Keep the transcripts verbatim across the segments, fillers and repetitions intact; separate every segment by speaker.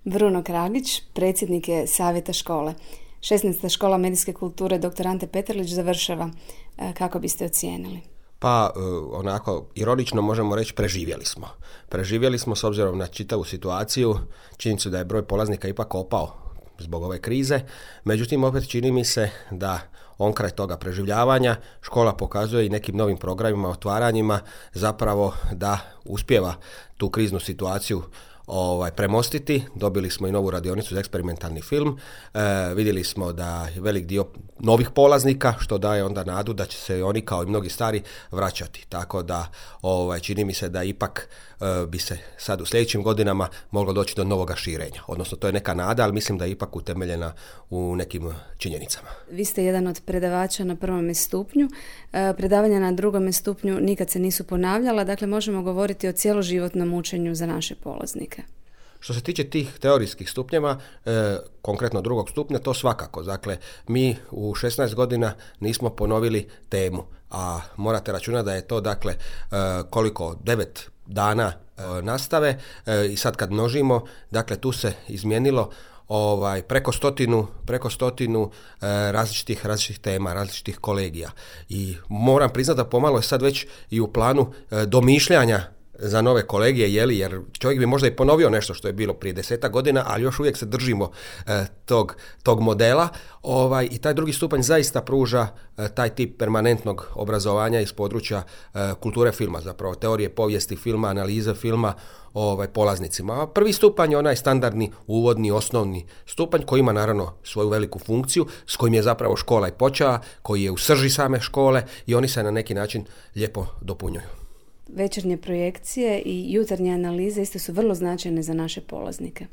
Speaker 1: Bruno Kragić, predsjednik je savjeta škole. šesnaesta škola medijske kulture doktor Ante Petrlić završava. Kako biste ocijenili?
Speaker 2: Pa, onako, ironično možemo reći preživjeli smo. Preživjeli smo s obzirom na čitavu situaciju, činjenicu da je broj polaznika ipak opao zbog ove krize. Međutim, opet čini mi se da on kraj toga preživljavanja škola pokazuje i nekim novim programima, otvaranjima zapravo da uspijeva tu kriznu situaciju Ovaj, premostiti. Dobili smo i novu radionicu za eksperimentalni film. E, vidjeli smo da je velik dio novih polaznika, što daje onda nadu da će se oni kao i mnogi stari vraćati. Tako da ovaj, čini mi se da ipak e, bi se sad u sljedećim godinama moglo doći do novoga širenja. Odnosno to je neka nada, ali mislim da je ipak utemeljena u nekim činjenicama.
Speaker 1: Vi ste jedan od predavača na prvome stupnju. E, predavanja na drugome stupnju nikad se nisu ponavljala, dakle možemo govoriti o cjeloživotnom učenju za naše polaznike.
Speaker 2: Što se tiče tih teorijskih stupnjeva, e, konkretno drugog stupnja, to svakako. Dakle, mi u šesnaest godina nismo ponovili temu, a morate računati da je to, dakle, e, koliko, devet dana e, nastave e, i sad kad množimo, dakle, tu se izmijenilo ovaj, preko stotinu, preko stotinu e, različitih, različitih tema, različitih kolegija. I moram priznati da pomalo je sad već i u planu e, domišljanja za nove kolegije, jeli, jer čovjek bi možda i ponovio nešto što je bilo prije desetak godina, ali još uvijek se držimo e, tog, tog modela. Ovaj, I taj drugi stupanj zaista pruža e, taj tip permanentnog obrazovanja iz područja e, kulture filma, zapravo teorije povijesti filma, analize filma ovaj, polaznicima. A prvi stupanj je onaj standardni, uvodni, osnovni stupanj koji ima naravno svoju veliku funkciju, s kojim je zapravo škola i počela, koji je u srži same škole i oni se na neki način lijepo dopunjuju.
Speaker 1: Večernje projekcije i jutarnje analize isto su vrlo značajne za naše polaznike.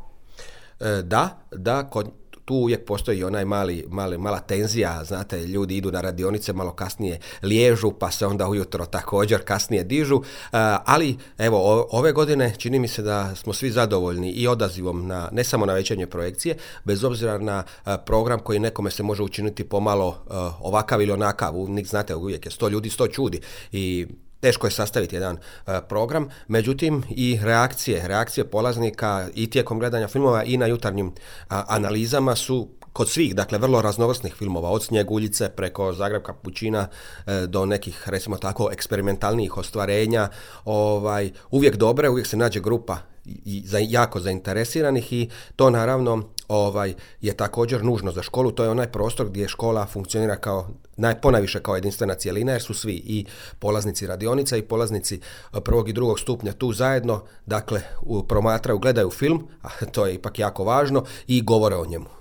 Speaker 2: E, da, da, kod, tu uvijek postoji onaj mali, mali, mala tenzija, znate, ljudi idu na radionice, malo kasnije liježu, pa se onda ujutro također kasnije dižu, e, ali evo, o, ove godine čini mi se da smo svi zadovoljni i odazivom na, ne samo na večernje projekcije, bez obzira na a, program koji nekome se može učiniti pomalo a, ovakav ili onakav, uvijek, znate, uvijek je sto ljudi, sto čudi i teško je sastaviti jedan uh, program, međutim i reakcije, reakcije polaznika i tijekom gledanja filmova i na jutarnjim uh, analizama su kod svih, dakle, vrlo raznovrsnih filmova, od Snjeguljice preko Zagreb kapućina uh, do nekih, recimo tako, eksperimentalnijih ostvarenja, ovaj, uvijek dobre, uvijek se nađe grupa i za, jako zainteresiranih i to naravno ovaj, je također nužno za školu. To je onaj prostor gdje škola funkcionira kao naj, ponajviše kao jedinstvena cjelina, jer su svi i polaznici radionica i polaznici prvog i drugog stupnja tu zajedno, dakle, u, promatraju, gledaju film, a to je ipak jako važno, i govore o njemu.